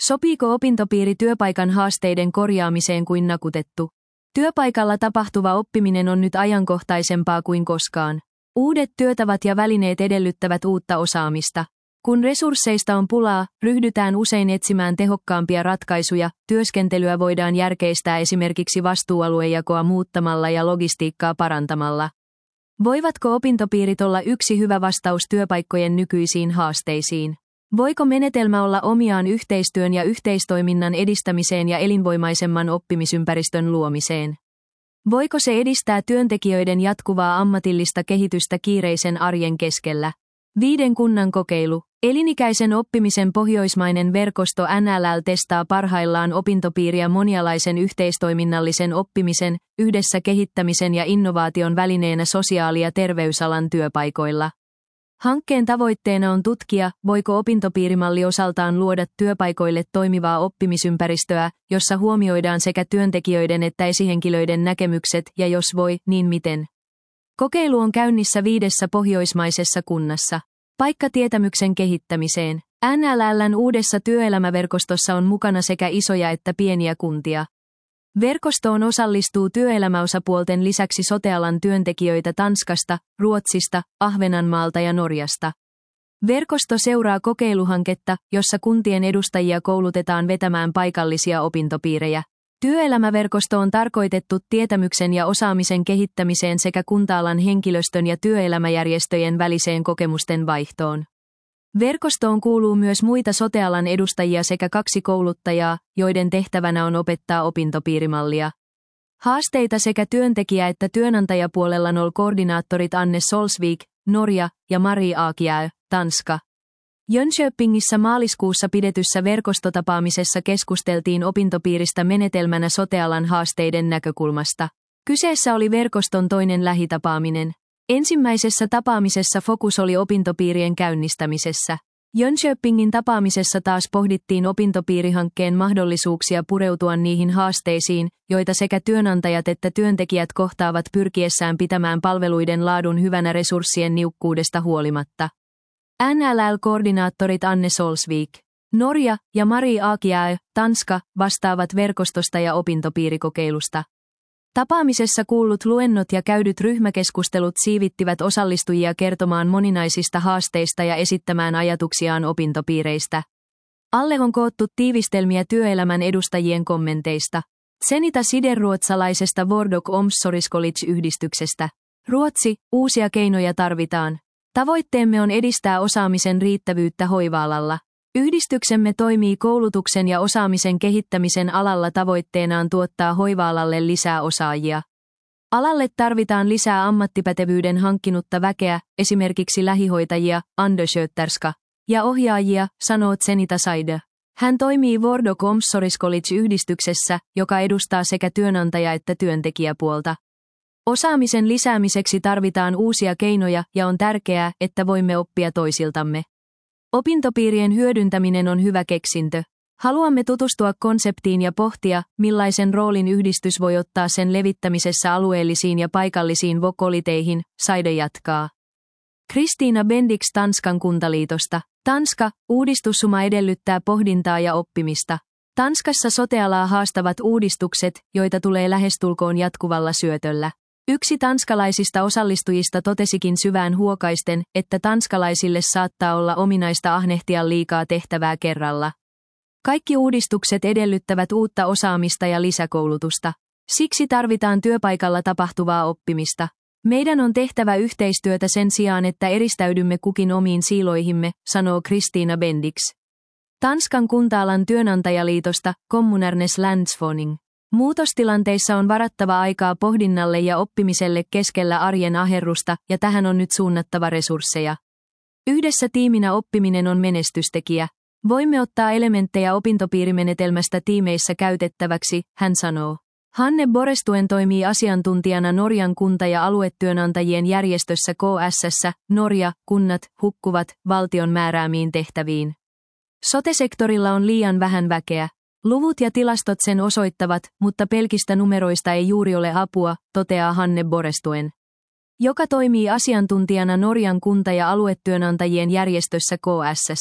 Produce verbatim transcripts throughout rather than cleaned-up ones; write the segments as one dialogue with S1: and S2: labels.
S1: Sopiiko opintopiiri työpaikan haasteiden korjaamiseen kuin nakutettu? Työpaikalla tapahtuva oppiminen on nyt ajankohtaisempaa kuin koskaan. Uudet työtavat ja välineet edellyttävät uutta osaamista. Kun resursseista on pulaa, ryhdytään usein etsimään tehokkaampia ratkaisuja, työskentelyä voidaan järkeistää esimerkiksi vastuualuejakoa muuttamalla ja logistiikkaa parantamalla. Voivatko opintopiirit olla yksi hyvä vastaus työpaikkojen nykyisiin haasteisiin? Voiko menetelmä olla omiaan yhteistyön ja yhteistoiminnan edistämiseen ja elinvoimaisemman oppimisympäristön luomiseen? Voiko se edistää työntekijöiden jatkuvaa ammatillista kehitystä kiireisen arjen keskellä? Viiden kunnan kokeilu. Elinikäisen oppimisen pohjoismainen verkosto N L L testaa parhaillaan opintopiiriä monialaisen yhteistoiminnallisen oppimisen, yhdessä kehittämisen ja innovaation välineenä sosiaali- ja terveysalan työpaikoilla. Hankkeen tavoitteena on tutkia, voiko opintopiirimalli osaltaan luoda työpaikoille toimivaa oppimisympäristöä, jossa huomioidaan sekä työntekijöiden että esihenkilöiden näkemykset ja jos voi, niin miten. Kokeilu on käynnissä viidessä pohjoismaisessa kunnassa. Paikka tietämyksen kehittämiseen. N L L:n uudessa työelämäverkostossa on mukana sekä isoja että pieniä kuntia. Verkostoon osallistuu työelämäosapuolten lisäksi sote-alan työntekijöitä Tanskasta, Ruotsista, Ahvenanmaalta ja Norjasta. Verkosto seuraa kokeiluhanketta, jossa kuntien edustajia koulutetaan vetämään paikallisia opintopiirejä. Työelämäverkosto on tarkoitettu tietämyksen ja osaamisen kehittämiseen sekä kunta-alan henkilöstön ja työelämäjärjestöjen väliseen kokemusten vaihtoon. Verkostoon kuuluu myös muita sote-alan edustajia sekä kaksi kouluttajaa, joiden tehtävänä on opettaa opintopiirimallia. Haasteita sekä työntekijä- että työnantajapuolella N O L-koordinaattorit Anne Solsvik, Norja, ja Marie Aakjær, Tanska. Jönköpingissä maaliskuussa pidetyssä verkostotapaamisessa keskusteltiin opintopiiristä menetelmänä sote-alan haasteiden näkökulmasta. Kyseessä oli verkoston toinen lähitapaaminen. Ensimmäisessä tapaamisessa fokus oli opintopiirien käynnistämisessä. Jönköpingin tapaamisessa taas pohdittiin opintopiirihankkeen mahdollisuuksia pureutua niihin haasteisiin, joita sekä työnantajat että työntekijät kohtaavat pyrkiessään pitämään palveluiden laadun hyvänä resurssien niukkuudesta huolimatta. N L L-koordinaattorit Anne Solsvik, Norja, ja Marie Aakjær, Tanska, vastaavat verkostosta ja opintopiirikokeilusta. Tapaamisessa kuullut luennot ja käydyt ryhmäkeskustelut siivittivät osallistujia kertomaan moninaisista haasteista ja esittämään ajatuksiaan opintopiireistä. Alle on koottu tiivistelmiä työelämän edustajien kommenteista. Senita siderruotsalaisesta Vordok Omsorgscollege-yhdistyksestä. Ruotsi, uusia keinoja tarvitaan. Tavoitteemme on edistää osaamisen riittävyyttä hoiva-alalla. Yhdistyksemme toimii koulutuksen ja osaamisen kehittämisen alalla tavoitteenaan tuottaa hoiva-alalle lisää osaajia. Alalle tarvitaan lisää ammattipätevyyden hankkinutta väkeä, esimerkiksi lähihoitajia, undersköterska, ja ohjaajia, sanoo Zenita Saide. Hän toimii Vordok Omsorgscollege-yhdistyksessä, joka edustaa sekä työnantaja- että työntekijäpuolta. Osaamisen lisäämiseksi tarvitaan uusia keinoja ja on tärkeää, että voimme oppia toisiltamme. Opintopiirien hyödyntäminen on hyvä keksintö. Haluamme tutustua konseptiin ja pohtia, millaisen roolin yhdistys voi ottaa sen levittämisessä alueellisiin ja paikallisiin vokoliteihin, Saide jatkaa. Kristiina Bendix Tanskan kuntaliitosta. Tanska, uudistussuma edellyttää pohdintaa ja oppimista. Tanskassa sote-alaa haastavat uudistukset, joita tulee lähestulkoon jatkuvalla syötöllä. Yksi tanskalaisista osallistujista totesikin syvään huokaisten, että tanskalaisille saattaa olla ominaista ahnehtia liikaa tehtävää kerralla. Kaikki uudistukset edellyttävät uutta osaamista ja lisäkoulutusta. Siksi tarvitaan työpaikalla tapahtuvaa oppimista. Meidän on tehtävä yhteistyötä sen sijaan, että eristäydymme kukin omiin siiloihimme, sanoo Kristiina Bendix. Tanskan kunta-alan työnantajaliitosta, Kommunernes Landsforening. Muutostilanteissa on varattava aikaa pohdinnalle ja oppimiselle keskellä arjen aherrusta, ja tähän on nyt suunnattava resursseja. Yhdessä tiiminä oppiminen on menestystekijä. Voimme ottaa elementtejä opintopiirimenetelmästä tiimeissä käytettäväksi, hän sanoo. Hanne Borestuen toimii asiantuntijana Norjan kunta- ja aluetyönantajien järjestössä K S, Norja, kunnat, hukkuvat valtion määräämiin tehtäviin. Sote-sektorilla on liian vähän väkeä. Luvut ja tilastot sen osoittavat, mutta pelkistä numeroista ei juuri ole apua, toteaa Hanne Borestuen, joka toimii asiantuntijana Norjan kunta- ja aluetyönantajien järjestössä K S.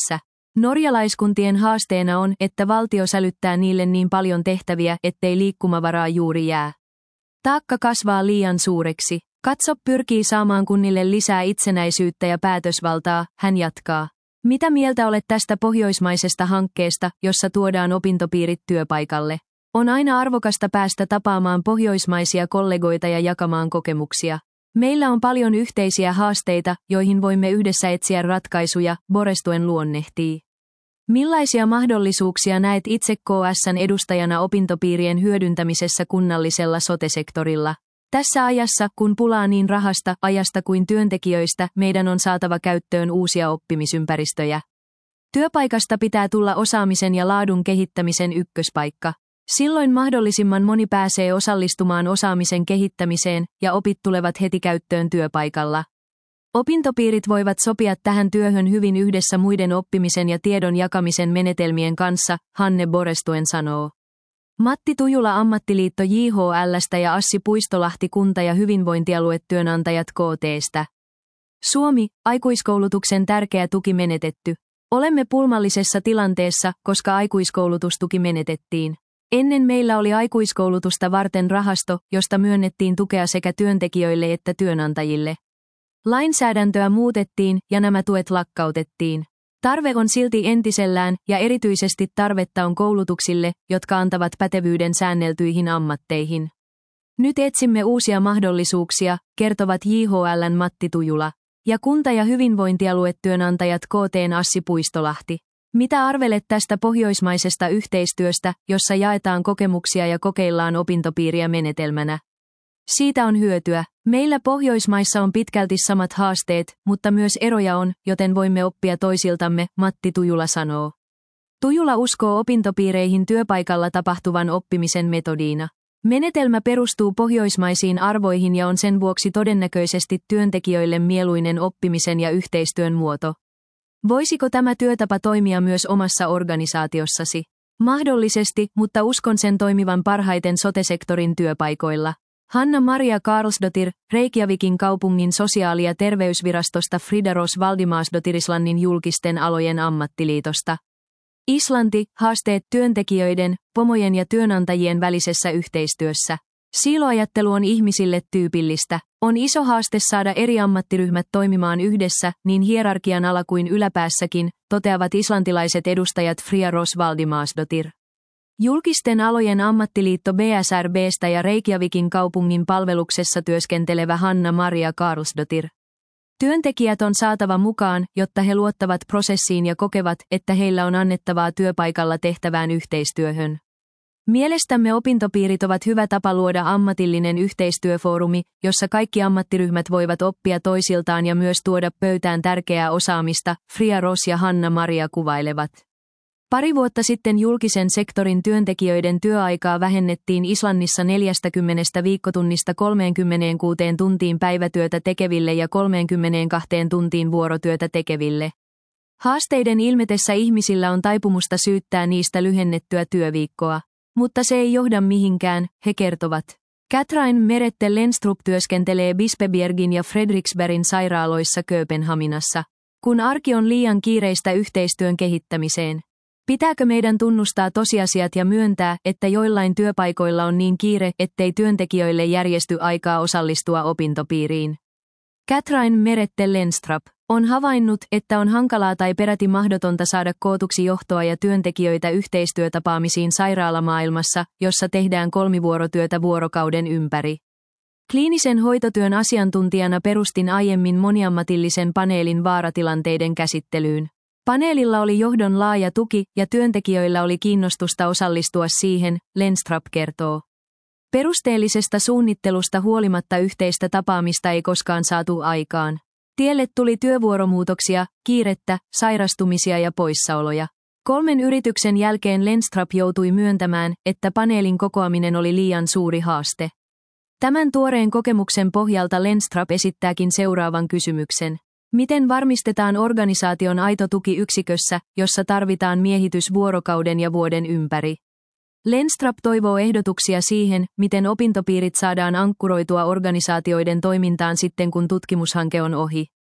S1: Norjalaiskuntien haasteena on, että valtio sälyttää niille niin paljon tehtäviä, ettei liikkumavaraa juuri jää. Taakka kasvaa liian suureksi. Katso pyrkii saamaan kunnille lisää itsenäisyyttä ja päätösvaltaa, hän jatkaa. Mitä mieltä olet tästä pohjoismaisesta hankkeesta, jossa tuodaan opintopiirit työpaikalle? On aina arvokasta päästä tapaamaan pohjoismaisia kollegoita ja jakamaan kokemuksia. Meillä on paljon yhteisiä haasteita, joihin voimme yhdessä etsiä ratkaisuja, Borestuen luonnehtii. Millaisia mahdollisuuksia näet itse K S:n edustajana opintopiirien hyödyntämisessä kunnallisella sote-sektorilla? Tässä ajassa, kun pulaa niin rahasta, ajasta kuin työntekijöistä, meidän on saatava käyttöön uusia oppimisympäristöjä. Työpaikasta pitää tulla osaamisen ja laadun kehittämisen ykköspaikka. Silloin mahdollisimman moni pääsee osallistumaan osaamisen kehittämiseen ja opit tulevat heti käyttöön työpaikalla. Opintopiirit voivat sopia tähän työhön hyvin yhdessä muiden oppimisen ja tiedon jakamisen menetelmien kanssa, Hanne Borestuen sanoo. Matti Tujula Ammattiliitto J H L:stä ja Assi Puistolahti Kunta- ja hyvinvointialuetyönantajat K T:stä. Suomi, aikuiskoulutuksen tärkeä tuki menetetty. Olemme pulmallisessa tilanteessa, koska aikuiskoulutustuki menetettiin. Ennen meillä oli aikuiskoulutusta varten rahasto, josta myönnettiin tukea sekä työntekijöille että työnantajille. Lainsäädäntöä muutettiin ja nämä tuet lakkautettiin. Tarve on silti entisellään ja erityisesti tarvetta on koulutuksille, jotka antavat pätevyyden säänneltyihin ammatteihin. Nyt etsimme uusia mahdollisuuksia, kertovat J H L:n Matti Tujula ja kunta- ja hyvinvointialuetyönantajat K T:n Assi Puistolahti. Mitä arvelet tästä pohjoismaisesta yhteistyöstä, jossa jaetaan kokemuksia ja kokeillaan opintopiiriä menetelmänä? Siitä on hyötyä. Meillä Pohjoismaissa on pitkälti samat haasteet, mutta myös eroja on, joten voimme oppia toisiltamme, Matti Tujula sanoo. Tujula uskoo opintopiireihin työpaikalla tapahtuvan oppimisen metodiina. Menetelmä perustuu pohjoismaisiin arvoihin ja on sen vuoksi todennäköisesti työntekijöille mieluinen oppimisen ja yhteistyön muoto. Voisiko tämä työtapa toimia myös omassa organisaatiossasi? Mahdollisesti, mutta uskon sen toimivan parhaiten sote-sektorin työpaikoilla. Hanna-Maria Karlsdottir, Reykjavikin kaupungin sosiaali- ja terveysvirastosta Frida Ros Valdimarsdottir Islannin julkisten alojen ammattiliitosta. Islanti, haasteet työntekijöiden, pomojen ja työnantajien välisessä yhteistyössä. Siiloajattelu on ihmisille tyypillistä. On iso haaste saada eri ammattiryhmät toimimaan yhdessä, niin hierarkian ala kuin yläpäässäkin, toteavat islantilaiset edustajat Frida Ros Valdimarsdottir. Julkisten alojen ammattiliitto B S R B:stä ja Reykjavikin kaupungin palveluksessa työskentelevä Hanna-Maria Karlsdottir. Työntekijät on saatava mukaan, jotta he luottavat prosessiin ja kokevat, että heillä on annettavaa työpaikalla tehtävään yhteistyöhön. Mielestämme opintopiirit ovat hyvä tapa luoda ammatillinen yhteistyöfoorumi, jossa kaikki ammattiryhmät voivat oppia toisiltaan ja myös tuoda pöytään tärkeää osaamista, Frida Ros ja Hanna-Maria kuvailevat. Pari vuotta sitten julkisen sektorin työntekijöiden työaikaa vähennettiin Islannissa neljästäkymmenestä viikkotunnista kolmeenkymmeneenkuuteen tuntiin päivätyötä tekeville ja kolmeenkymmeneenkahteen tuntiin vuorotyötä tekeville. Haasteiden ilmetessä ihmisillä on taipumusta syyttää niistä lyhennettyä työviikkoa. Mutta se ei johda mihinkään, he kertovat. Katrin Merette Lenstrup työskentelee Bispebjergin ja Fredriksbergin sairaaloissa Kööpenhaminassa. Kun arki on liian kiireistä yhteistyön kehittämiseen. Pitääkö meidän tunnustaa tosiasiat ja myöntää, että joillain työpaikoilla on niin kiire, ettei työntekijöille järjesty aikaa osallistua opintopiiriin? Katrin Merette Lenstrup on havainnut, että on hankalaa tai peräti mahdotonta saada kootuksi johtoa ja työntekijöitä yhteistyötapaamisiin sairaalamaailmassa, jossa tehdään kolmivuorotyötä vuorokauden ympäri. Kliinisen hoitotyön asiantuntijana perustin aiemmin moniammatillisen paneelin vaaratilanteiden käsittelyyn. Paneelilla oli johdon laaja tuki ja työntekijöillä oli kiinnostusta osallistua siihen, Lenstrup kertoo. Perusteellisesta suunnittelusta huolimatta yhteistä tapaamista ei koskaan saatu aikaan. Tielle tuli työvuoromuutoksia, kiirettä, sairastumisia ja poissaoloja. Kolmen yrityksen jälkeen Lenstrup joutui myöntämään, että paneelin kokoaminen oli liian suuri haaste. Tämän tuoreen kokemuksen pohjalta Lenstrup esittääkin seuraavan kysymyksen. Miten varmistetaan organisaation aito tuki yksikössä, jossa tarvitaan miehitys vuorokauden ja vuoden ympäri? Lenstrup toivoo ehdotuksia siihen, miten opintopiirit saadaan ankkuroitua organisaatioiden toimintaan sitten kun tutkimushanke on ohi.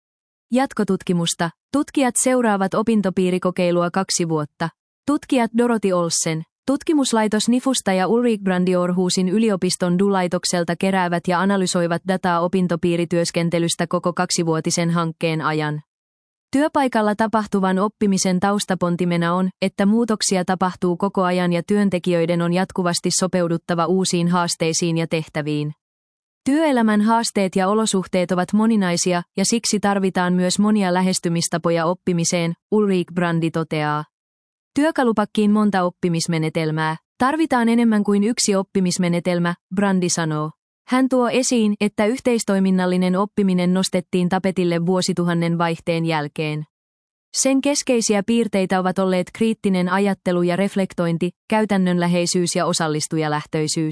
S1: Jatkotutkimusta. Tutkijat seuraavat opintopiirikokeilua kaksi vuotta. Tutkijat Dorothy Olsen. Tutkimuslaitos Nifusta ja Ulrik Brandi Århusin yliopiston D U-laitokselta keräävät ja analysoivat dataa opintopiirityöskentelystä koko kaksivuotisen hankkeen ajan. Työpaikalla tapahtuvan oppimisen taustapontimena on, että muutoksia tapahtuu koko ajan ja työntekijöiden on jatkuvasti sopeuduttava uusiin haasteisiin ja tehtäviin. Työelämän haasteet ja olosuhteet ovat moninaisia ja siksi tarvitaan myös monia lähestymistapoja oppimiseen, Ulrik Brandi toteaa. Työkalupakkiin monta oppimismenetelmää. Tarvitaan enemmän kuin yksi oppimismenetelmä, Brandi sanoo. Hän tuo esiin, että yhteistoiminnallinen oppiminen nostettiin tapetille vuosituhannen vaihteen jälkeen. Sen keskeisiä piirteitä ovat olleet kriittinen ajattelu ja reflektointi, käytännönläheisyys ja osallistujalähtöisyys.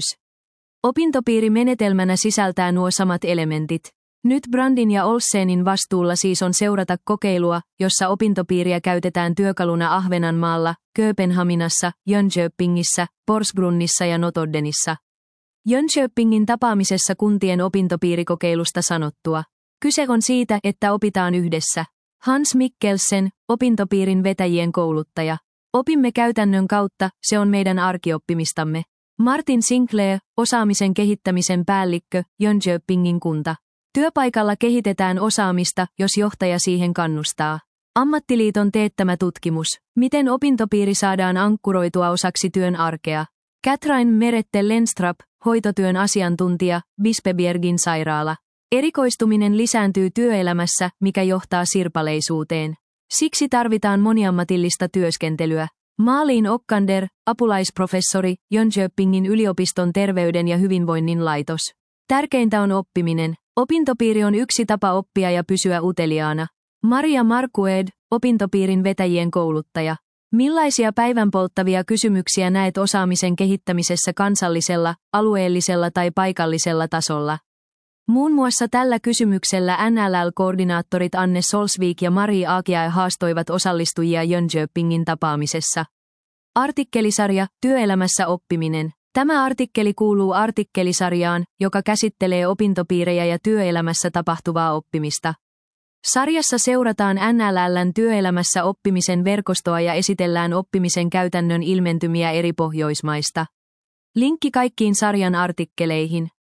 S1: Opintopiirimenetelmänä sisältää nuo samat elementit. Nyt Brandin ja Olsenin vastuulla siis on seurata kokeilua, jossa opintopiiriä käytetään työkaluna Ahvenanmaalla, Kööpenhaminassa, Jönköpingissä, Porsgrunnissa ja Notoddenissa. Jönköpingin tapaamisessa kuntien opintopiirikokeilusta sanottua. Kyse on siitä, että opitaan yhdessä. Hans Mikkelsen, opintopiirin vetäjien kouluttaja. Opimme käytännön kautta, se on meidän arkioppimistamme. Martin Sinclair, osaamisen kehittämisen päällikkö, Jönköpingin kunta. Työpaikalla kehitetään osaamista, jos johtaja siihen kannustaa. Ammattiliiton teettämä tutkimus. Miten opintopiiri saadaan ankkuroitua osaksi työn arkea? Katrin Merette Lenstrap, hoitotyön asiantuntija, Bispebjergin sairaala. Erikoistuminen lisääntyy työelämässä, mikä johtaa sirpaleisuuteen. Siksi tarvitaan moniammatillista työskentelyä. Malin Okkander, apulaisprofessori, Jönköpingin yliopiston terveyden ja hyvinvoinnin laitos. Tärkeintä on oppiminen. Opintopiiri on yksi tapa oppia ja pysyä uteliaana. Maria Markued, opintopiirin vetäjien kouluttaja. Millaisia päivänpolttavia kysymyksiä näet osaamisen kehittämisessä kansallisella, alueellisella tai paikallisella tasolla? Muun muassa tällä kysymyksellä N L L-koordinaattorit Anne Solsvik ja Mari Aakiae haastoivat osallistujia Jönköpingin tapaamisessa. Artikkelisarja, työelämässä oppiminen. Tämä artikkeli kuuluu artikkelisarjaan, joka käsittelee opintopiirejä ja työelämässä tapahtuvaa oppimista. Sarjassa seurataan N L L:n työelämässä oppimisen verkostoa ja esitellään oppimisen käytännön ilmentymiä eri Pohjoismaista. Linkki kaikkiin sarjan artikkeleihin.